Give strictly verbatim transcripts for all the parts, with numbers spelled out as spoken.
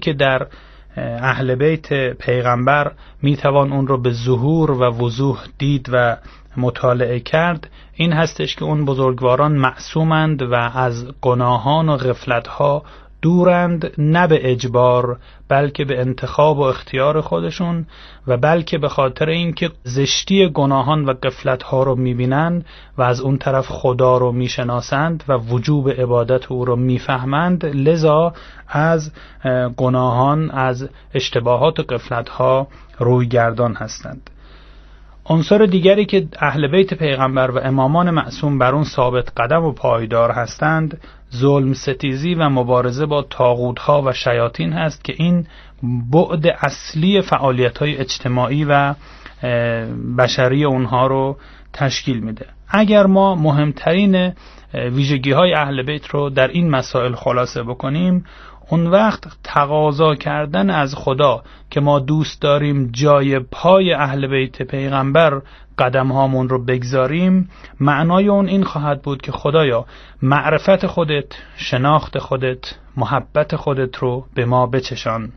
که در اهل بیت پیغمبر میتوان اون رو به ظهور و وضوح دید و مطالعه کرد این هستش که اون بزرگواران معصومند و از گناهان و غفلت‌ها دورند، نه به اجبار بلکه به انتخاب و اختیار خودشون و بلکه به خاطر اینکه زشتی گناهان و غفلت‌ها رو می‌بینند و از اون طرف خدا رو می‌شناسند و وجوب عبادت او رو می‌فهمند، لذا از گناهان، از اشتباهات و غفلت‌ها روی گردان هستند. عنصر دیگری که اهل بیت پیغمبر و امامان معصوم بر اون ثابت قدم و پایدار هستند ظلم ستیزی و مبارزه با طاغوت‌ها و شیاطین هست که این بعد اصلی فعالیت‌های اجتماعی و بشری اونها رو تشکیل میده. اگر ما مهمترین ویژگی‌های اهل بیت رو در این مسائل خلاصه بکنیم، اون وقت تقاضا کردن از خدا که ما دوست داریم جای پای اهل بیت پیغمبر قدم هامون رو بگذاریم، معنای اون این خواهد بود که خدایا معرفت خودت، شناخت خودت، محبت خودت رو به ما بچشان،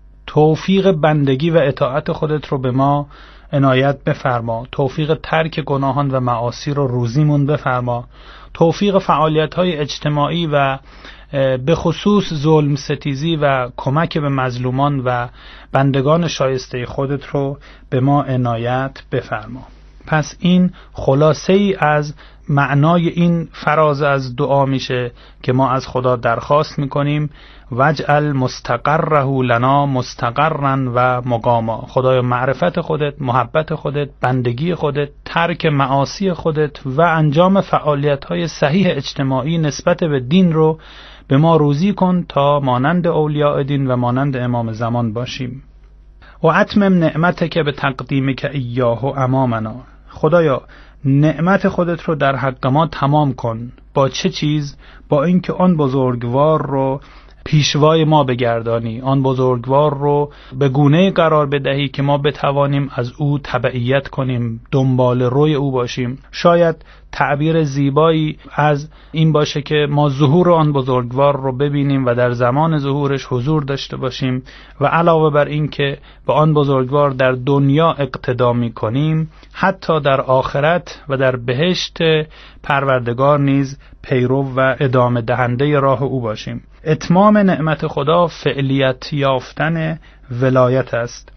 توفیق بندگی و اطاعت خودت رو به ما عنایت بفرما، توفیق ترک گناهان و معاصی رو روزیمون بفرما، توفیق فعالیت‌های اجتماعی و به خصوص ظلم ستیزی و کمک به مظلومان و بندگان شایسته خودت رو به ما عنایت بفرما. پس این خلاصه ای از معنای این فراز از دعا میشه که ما از خدا درخواست میکنیم وجعل مستقره لنا مستقرا و مقاما. خدایا معرفت خودت، محبت خودت، بندگی خودت، ترک معاصی خودت و انجام فعالیت‌های صحیح اجتماعی نسبت به دین رو به ما روزی کن تا مانند اولیاء دین و مانند امام زمان باشیم. و اتمم نعمتک به تقدیمک ایاه و امامنا. خدایا نعمت خودت رو در حق ما تمام کن. با چه چیز؟ با اینکه آن بزرگوار رو پیشوای ما بگردانی، آن بزرگوار رو به گونه قرار بدهی که ما بتوانیم از او تبعیت کنیم، دنبال روی او باشیم. شاید تعبیر زیبایی از این باشه که ما ظهور آن بزرگوار رو ببینیم و در زمان ظهورش حضور داشته باشیم و علاوه بر این که به آن بزرگوار در دنیا اقتدا می‌کنیم، حتی در آخرت و در بهشت پروردگار نیز پیرو و ادامه دهنده راه او باشیم. اتمام نعمت خدا فعلیت یافتن ولایت است.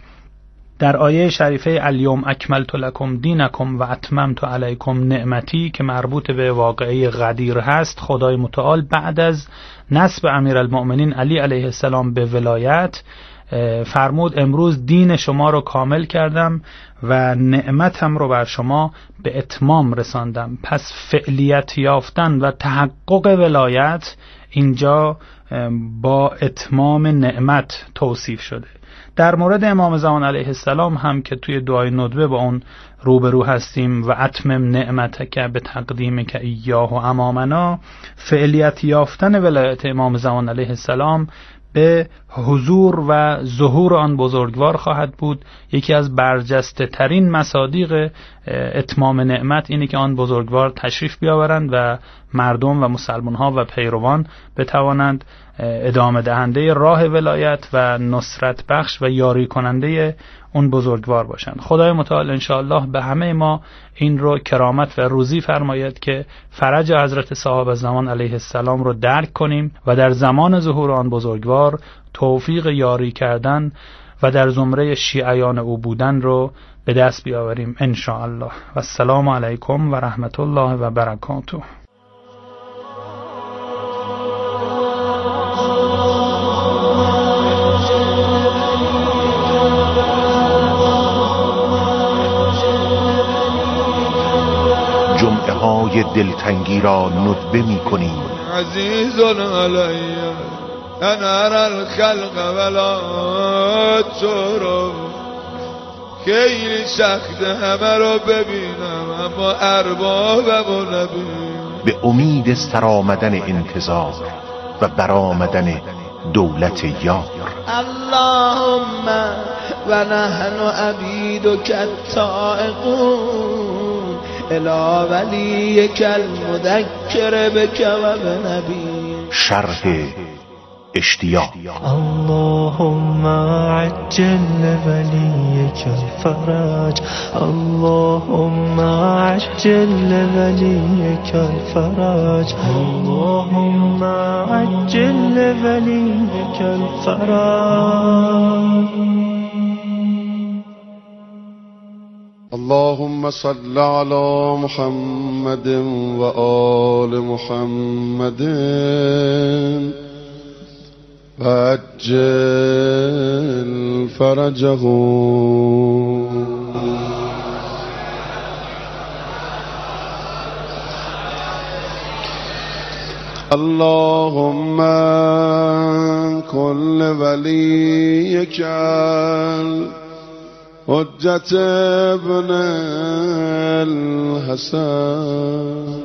در آیه شریفه الیوم اکملت لکم دینکم و اتممت علیکم نعمتی که مربوط به واقعه غدیر هست، خدای متعال بعد از نسب امیرالمؤمنین علی علیه السلام به ولایت فرمود امروز دین شما رو کامل کردم و نعمتم رو بر شما به اتمام رساندم. پس فعلیت یافتن و تحقق ولایت اینجا با اتمام نعمت توصیف شده. در مورد امام زمان علیه السلام هم که توی دعای ندبه با اون روبرو هستیم و اتمم نعمتک به تقدیمک ایاه و امامنا، فعلیت یافتن ولایت امام زمان علیه السلام به حضور و ظهور آن بزرگوار خواهد بود. یکی از برجسته ترین مصادیق اتمام نعمت اینه که آن بزرگوار تشریف بیاورند و مردم و مسلمان ها و پیروان بتوانند ادامه دهنده راه ولایت و نصرت بخش و یاری کننده اون بزرگوار باشند. خدای متعال انشاءالله به همه ما این رو کرامت و روزی فرماید که فرج حضرت صاحب زمان علیه السلام رو درک کنیم و در زمان ظهور آن بزرگوار توفیق یاری کردن و در زمره شیعیان او بودن رو به دست بیاوریم انشاءالله. و السلام علیکم و رحمت الله و برکاته. جمعه های دلتنگی را ندبه می کنیم. عزیزون علی انا الخلق ولا ترو، خیلی سخت همه رو ببینم اما اربابم رو نبینم. به امید سرآمدن انتظار و برآمدن دولت یار. اللهم و نحن عبیدک التائقون الی ولیک المذکر بک و بنبی. شرح اشتیاق. اللهم عجل وليك الفرج، اللهم عجل وليك الفرج، اللهم عجل وليك الفرج. اللهم صل على محمد وآل محمد وعجل فرجه. اللهم كن لوليك حجة ابن الحسن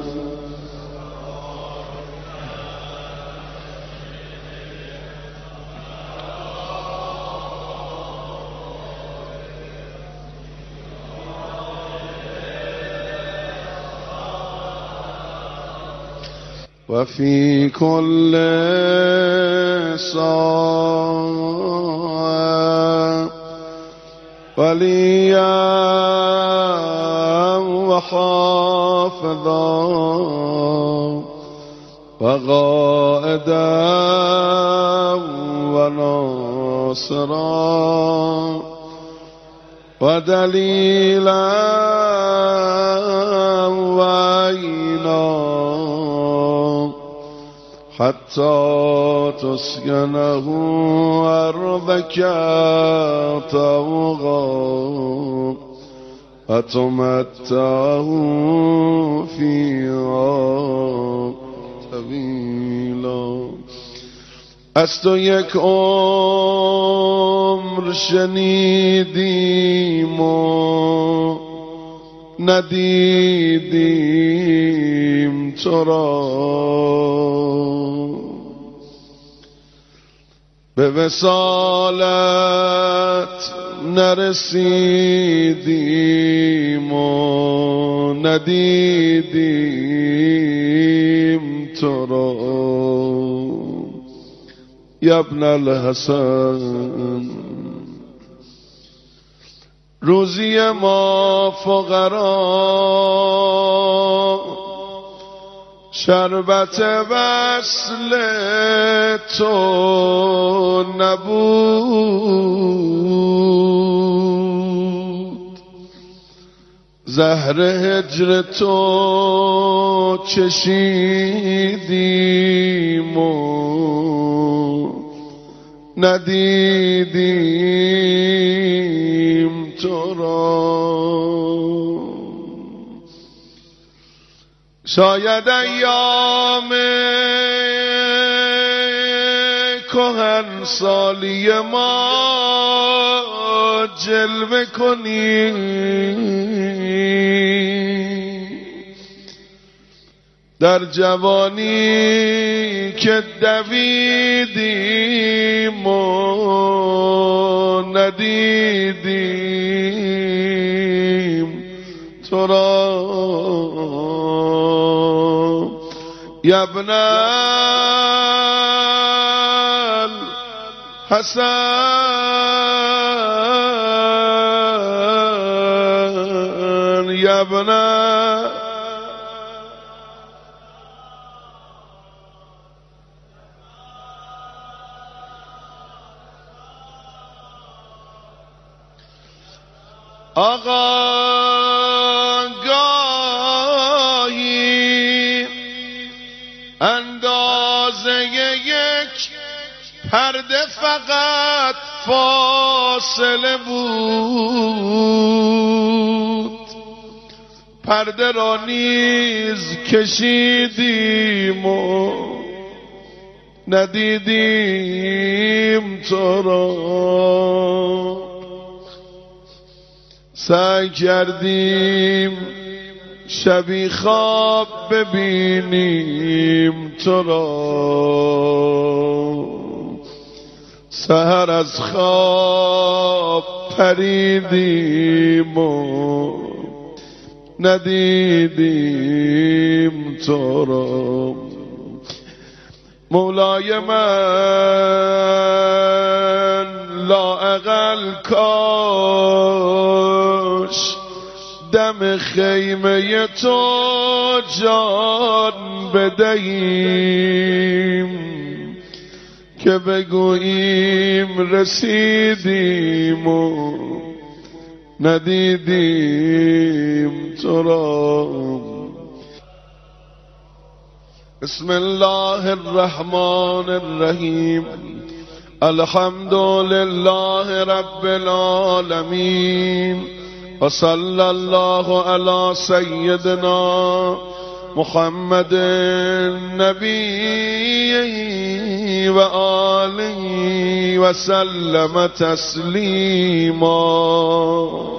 وفي كل ساعة وليا وحافظا وقائدا وناصرا ودليلا وعينا حتى تسكنه أرضك طوغا وتمتعه فيها طويلا. از تو یک عمر شنیدیم و ندیدیم تو را، به وصالت نرسیدیم و ندیدیم تو را. یا ابن الحسن روزی ما فقرا شربت وصل تو نبود، زهر هجر تو چشیدیم و ندیدیم تو را. شاید ایام کهن سالی ما جلوه کنی، در جوانی که دویدیم و ندیدیم تو را. یا ابن الحسن یا ابن آقا گاهی اندازه یک پرده فقط فاصله بود، پرده را نیز کشیدیم و ندیدیم تو را. سعی کردیم شبی خواب ببینیم تو را، سحر از خواب پریدیم و ندیدیم تو را. مولای من لااقل کاش دم خیمه تو جان بدهیم که بگوییم رسیدیم و ندیدیم تو را. بسم الله الرحمن الرحیم. الحمد لله رب العالمین و صلی الله علی سیدنا محمد النبی و آله و سلم تسلیما.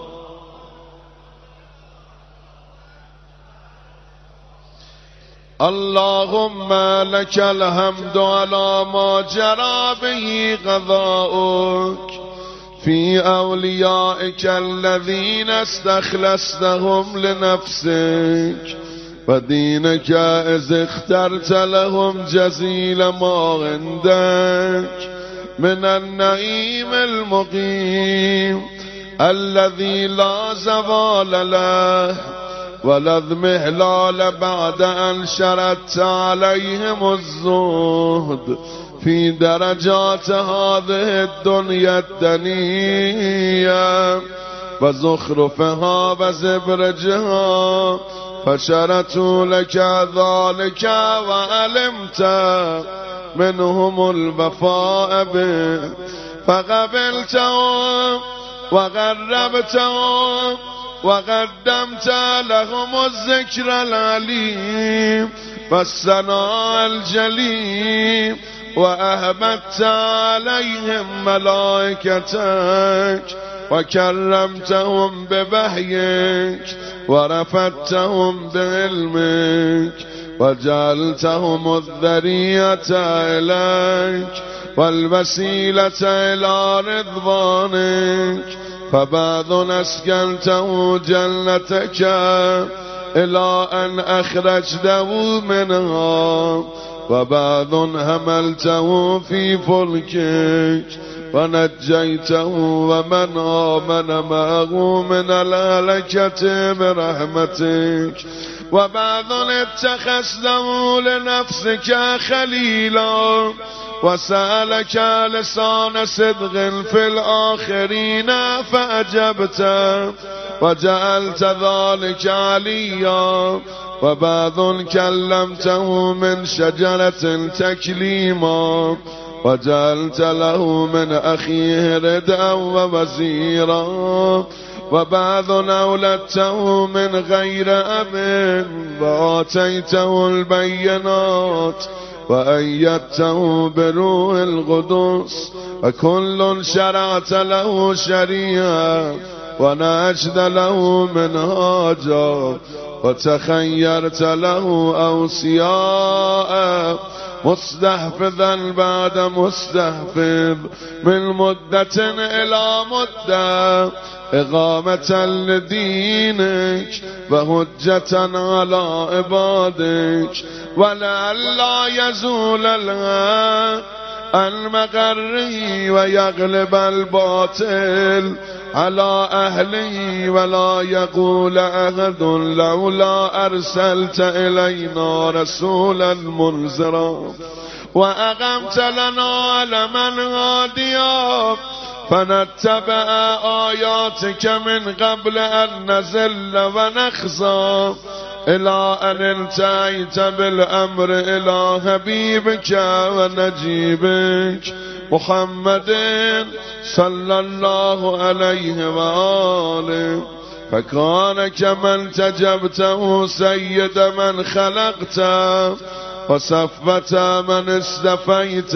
اللهم لك الحمد على ما جرى به قضاؤك في أوليائك الذين استخلصتهم لنفسك ودينك إذ اخترت لهم جزيل ما عندك من النعيم المقيم الذي لا زوال له ولا اضمحلال بعد أن شردت عليهم الزهد في درجات هذه الدنيا الدنيا وزخرفها وزبرجها فشرتوا لك ذلك وعلمت منهم الوفاء به فقبلتهم وقربتهم وقدمت لهم الذكر العليم والثناء الجليل وأهبت عليهم ملائكتك وكرمتهم بوحيك ورفعتهم بعلمك وجعلتهم الذرية إليك والوسيلة إلى رضوانك فبعض أسكنته جنتك إلى أن أخرجته منها وبعض حملته في فلكك ونجيته ومن آمن معه من الهلكة برحمتك وبعض اتخذته لنفسك خليلا وسألك لسان صدق في الآخرين فأجبت وجعلت ذلك عليا وبعض كلمته من شجرة تكليما وجعلت له من أخيه ردءا ووزيرا وبعض أولدته من غير أب وآتيته البينات وأيدته بروح القدس وكل شرعت له شريعة ونجد له منهاجا وتخيرت له أوصياء مستحفظا بعد مستحفظ من مدة إلى مدة إقامة لدينك وحجة على عبادك ولئلا يزول الحق عن مقره ويغلب الباطل على أهله ولا يقول أحد لولا أرسلت إلينا رسولا منذرا وأقمت لنا علما هاديا فنتبع آياتك من قبل أن نزل ونخزى إلى أن انتهيت بالأمر إلى حبيبك ونجيبك محمد صلى الله عليه وآله فكان كمن تجبته سيد من خلقت وصفت من استفيت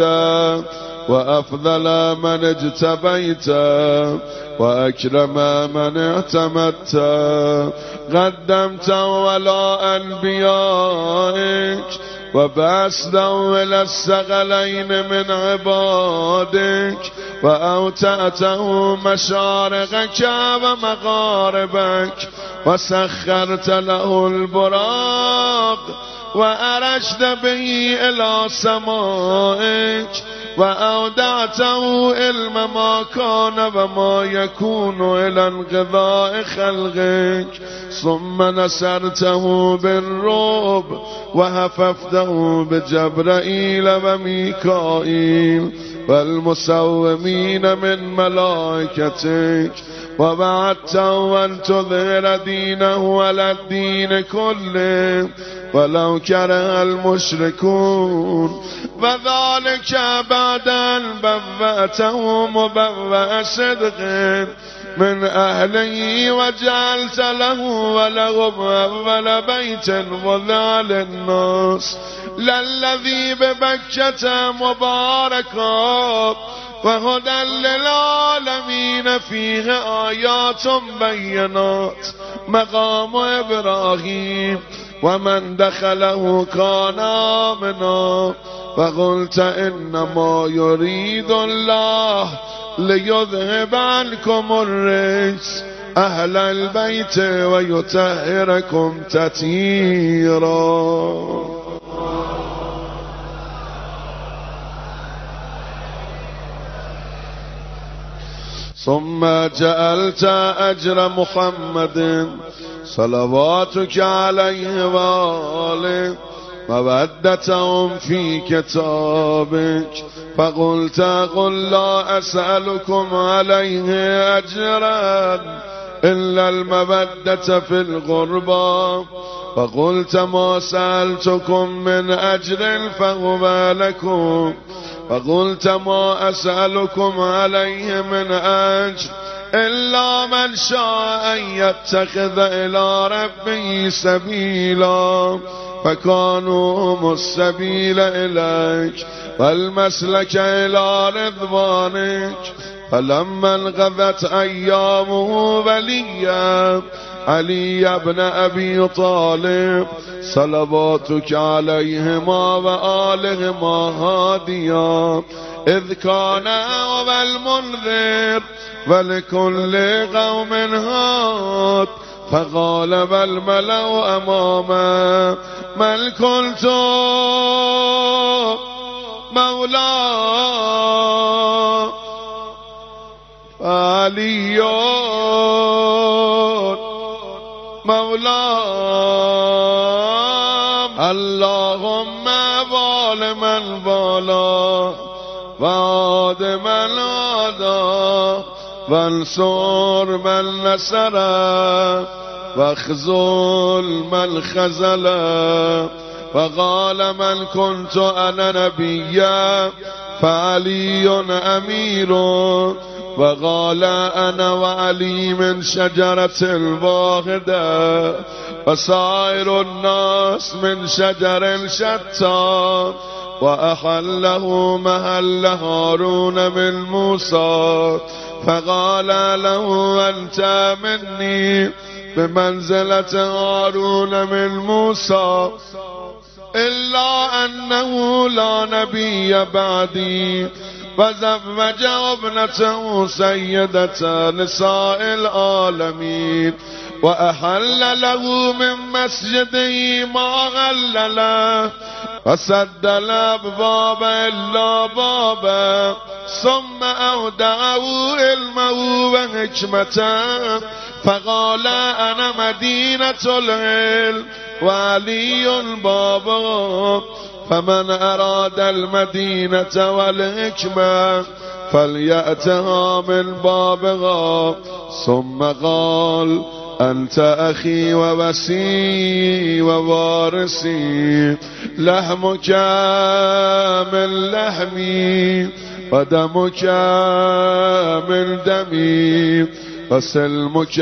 وأفضل من اجتبيت وأكرم من اعتمدت قدمت على أنبيائك وبعثت إلى الثقلين من عبادك وأوتأته مشارقك ومغاربك وسخرت له البراق وأرشت به إلى سمائك وأودعته علم ما كان وما يكون إلى انقضاء خلقك ثم نصرته بالرعب وهففته بجبرائيل وميكائيل والمسومين من ملائكتك ووعدته أن تظهر دينه على الدين كله ولو كره المشركون وذلك بعد أن بوأته مبوأ صدق من أهله وجعلت له ولهم أول بيت وضع للناس للذي ببكة مباركا وهدى للعالمين فيه آيات بينات مقام إبراهيم ومن دخله كان آمنا وقلت إنما يريد الله ليذهب عنكم الرجس أهل البيت ويطهركم تطهيرا. ثم جعلت أجر محمد صلواتك عليه وآله مودتهم في كتابك فقلت قل لا أسألكم عليه أجرا إلا المودة في القربى فقلت ما سألتكم من أجر فهو لكم فقلت ما أسألكم عليه من أجر إلا من شاء أن يتخذ إلى ربه سبيلا فكانوا هم السبيل إليك والمسلك إلى رضوانك فلما انقضت أيامه وليا علي بن أبي طالب صلواتك عليهما وآلهما هاديا إذ كان هو المنذر ولكل قوم هاد فقال والملأ أمامه من كنت مولاه علي مولاه اللهم وال من والا وعاد من عادا وانصر من نصر واخذل من خذل وقال من كنت أنا نبيا فعلي أمير وقال أنا وعلي من شجرة الواحدة وسائر الناس من شجر شتى وأحله محل هارون من موسى فقال له أنت مني بمنزلة هارون من موسى إلا أنه لا نبي بعدي وزوج ابنته سيدة نساء العالمين وأحل له من مسجده ما غل له وسد الأبواب إلا بابا ثم أودعه علمه وحكمته فقال أنا مدينة العلم وعلي بابا فمن أراد المدينة والحكمة فليأتها من بابها ثم قال أنت أخي ووسي ووارثي لحمك من لحمي ودمك من دمي وسلمك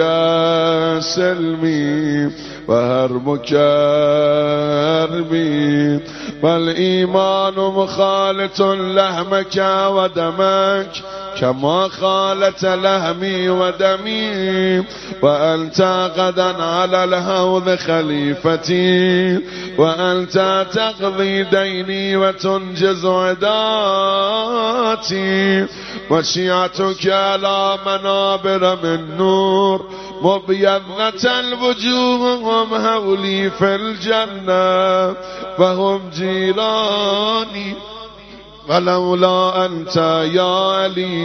سلمي وهربك هربي والإيمان مخالط لحمك ودمك كما خالت لحمي ودمي وأنت غدا على الهوض خليفتي وأنت تقضي ديني وتنجز عداتي وشيعتك على منابر من نور مبيضة الوجوه هم هولي في الجنة وهم جيراني ولولا أنت يا علي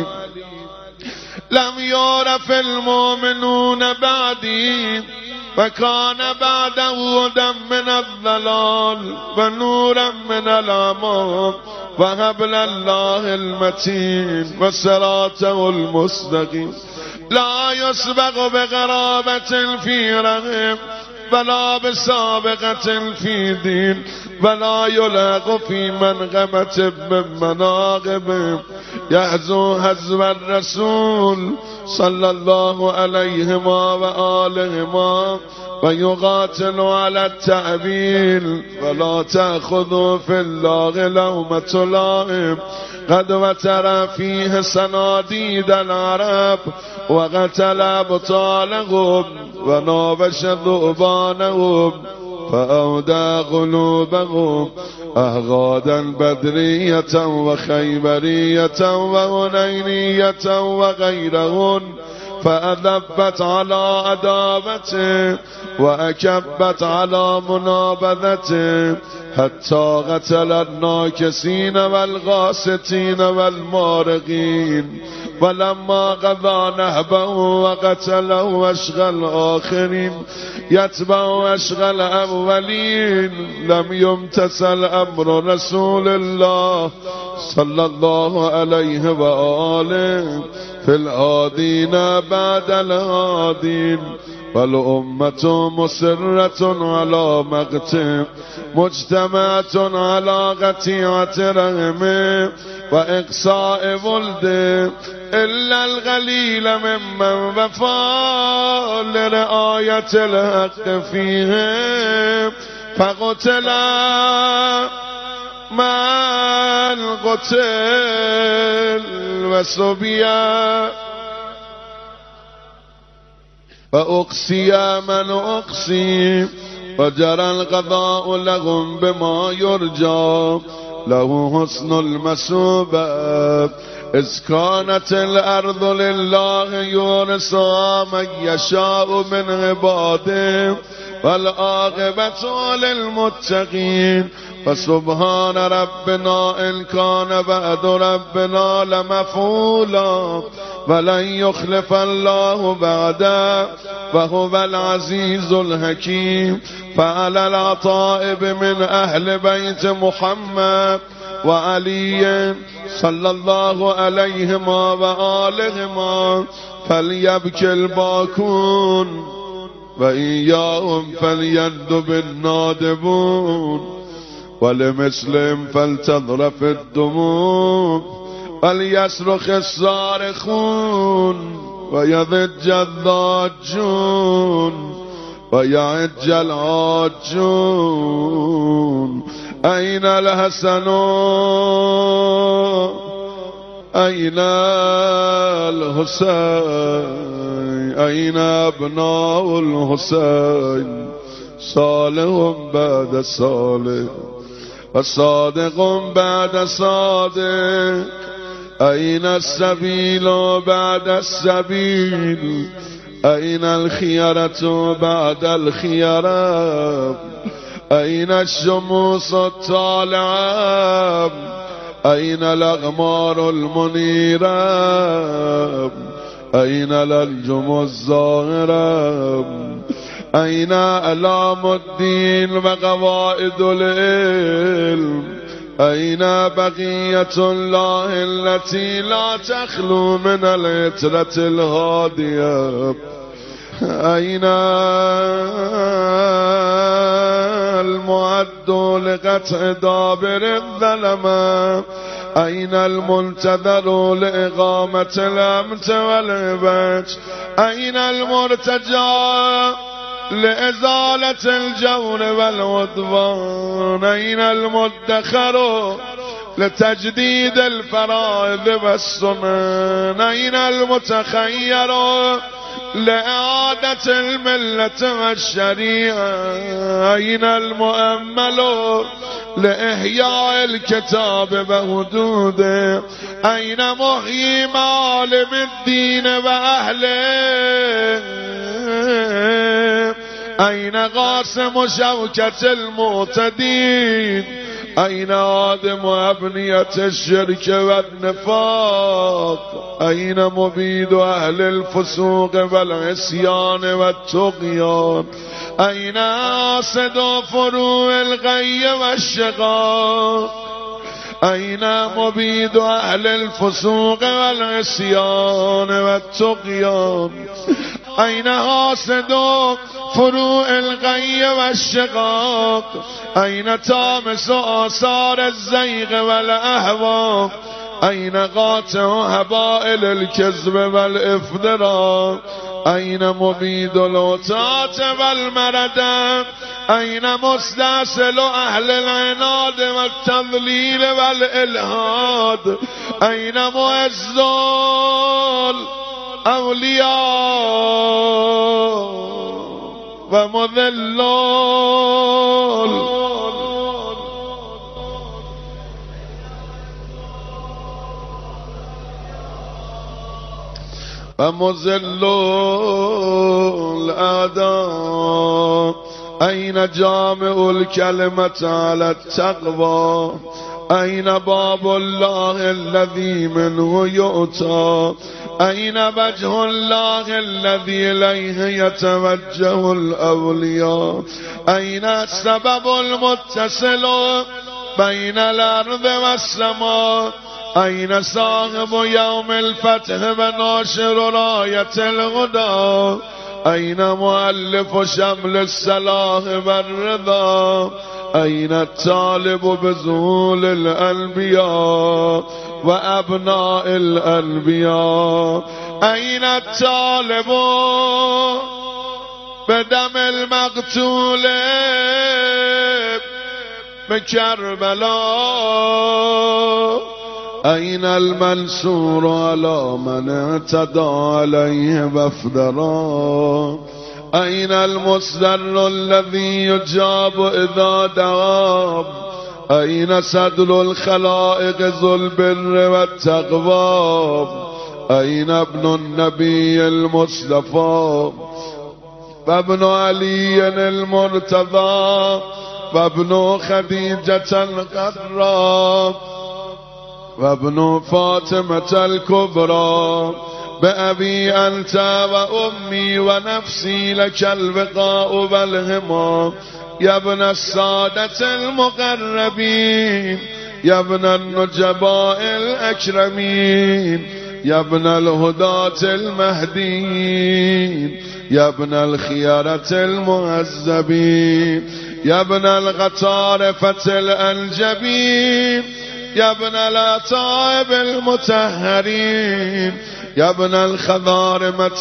لم يعرف المؤمنون بعدي وكان بعده هدى من الضلال ونورا من العمى وحبل الله المتين وصراطه المستقيم لا يسبق بقرابة في رحم ولا بسابقة في دين ولا يلحق في منقبة من مناقب يحزو حزب الرسول صلى الله عليهما وآلهما ويقاتل على التأويل ولا تأخذوا في الله لومة لائم قد وتر فيه صناديد العرب وقتل أبطالهم ونابش ذؤبانهم فأودى قلوبهم أهغادا بدرية وخيبرية وهنينية وغيرهن فأذبت على عداوته وأكبت على منابذته حتى قتل الناكسين والغاستين والمارقين ولما قضى نهبه وقتله أشغى الآخرين يتبع أشغى الأولين لم يمتثل أمر رسول الله صلى الله عليه وآله في الهادين بعد الهادين والأمة مسرة على مقته مجتمعة على قطيعة رحمه وإقصاء ولده إلا القليل ممن وفى لرعاية الحق فيه فقتل من قتل وسبيا وأقصي من أقصي وجرى القضاء لهم بما يرجى له حسن المثوبة إذ كانت الأرض لله يورثها من يشاء من عباده والعاقبة للمتقين فسبحان ربنا إن كان بعد ربنا لمفعولا ولن يخلف الله بعده وهو العزيز الحكيم فعلى العطائب من أهل بيت محمد وعلي صلى الله عليهما وآلهما فليبكي الباكون وإياهم فليندب النادبون ولمسلم فلتضرف الدموع وليصرخ الصارخون ويضج الضاجون ويعج العاجون أين الحسن أين الحسين أين أبناء الحسين صالح بعد صالح وصادق بعد صادق أين السبيل بعد السبيل أين الخيرة بعد الخيرة أين الشموس الطالعة أين الأغمار المنيرة أين الأنجم الزاهرة أين أعلام الدين وقواعد العلم أين بقية الله التي لا تخلو من العترة الهادية أين المعد لقطع دابر الظلمة أين المنتظر لإقامة الأمن والعباد أين المرتجى لإزالة الجور والعدوان أين المدخر لتجديد الفرائض والسنن أين المتخير لإعادة الملة والشريعة أين المؤمل لإحياء الكتاب وحدوده أين محيي معالم الدين وأهله أين قاسم شوكة المعتدين أين آدم أبنية الشرك والنفاق أين مبيد أهل الفسوق والعصيان والطغيان أين آسد فروع الغي والشقاق أين مبيد أهل الفسوق والعصيان والطغيان أين حاسد فروع الغي والشقاق أين تامس آثار الزيغ والأهواء أين قاطع هبائل الكذب والإفدراء أين مبيد العتاة والمردة أين مستأصل أهل العناد والتضليل والإلحاد أين معز الأولياء ومذلول ومذلول الأعداء أين جامع الكلمة على التقوى أين باب الله الذي منه يؤتى أين وجه الله الذي إليه يتوجه الأولياء أين السبب المتصل بين الأرض والسماء أين صاحب يوم الفتح وناشر راية الغدى أين مؤلف شمل الصلاح والرضا أين الطالب بذهول الأنبياء وأبناء الأنبياء أين الطالب بدم المقتول بكربلاء أين المنصور على من اعتدى عليه وافترى أين المصدر الذي يجاب إذا دعاب أين صدر الخلائق ذو البر والتقوى أين ابن النبي المصطفى وابن علي المرتضى وابن خديجة القرى وابن فاطمة الكبرى بأبي أنت وأمي ونفسي لك البقاء والهما يا ابن السادة المقربين يا ابن النجباء الأكرمين يا ابن الهداة المهديين يا ابن الخيارة المعذبين يا ابن الغطارفة الأنجبين يا ابن الأطائب المتهرين يا ابن الخضارمة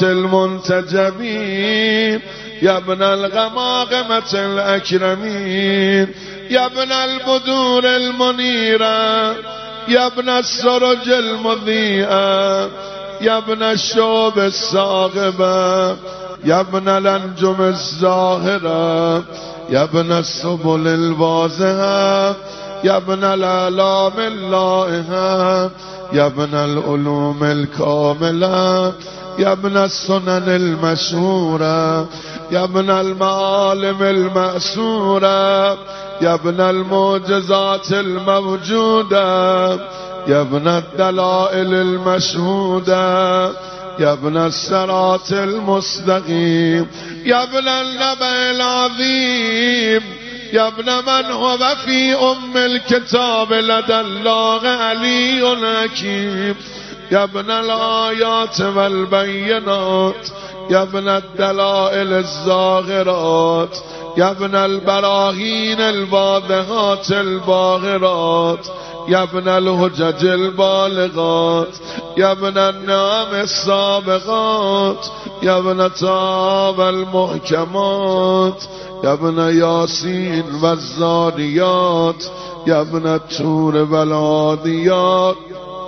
المنتجبين يا ابن الغماغمة الأكرمين يا ابن البدور المنيرة يا ابن السرج المضيئة يا ابن الشوب الصاغبة يا ابن الأنجم الزاهرة يا ابن السبل الواضحة يا ابن الآلام اللائحة يا ابن العلوم الكاملة يا ابن السنن المشهورة يا ابن المعالم المأسورة يا ابن المعجزات الموجودة يا ابن الدلائل المشهودة يا ابن الصراط المستقيم يا ابن النبأ العظيم يا ابن من هو في أم الكتاب لدى الله علي حكيم يا ابن الآيات والبينات يا ابن الدلائل الزاهرات يا ابن البراهين الواضحات الباهرات يا ابن الهجج البالغات يا ابن النعم السابقات يا ابن طاب المحكمات يا ابن ياسين والزاريات يا ابن التور والعاديات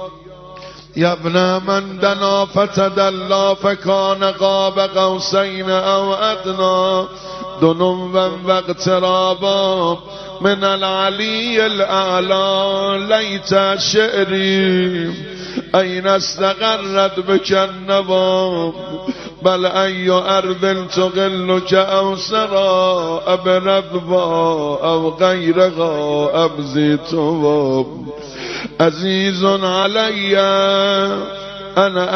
يا ابن من دنا فتدلى فكان قاب قوسين أو أدنى دنوا واقترابا من العلي الأعلى ليت شعري أين استقرت بك النوام بل ای ارض تقل کاوسرا ابربوا او غیرها ابزیتو عزیز علی انا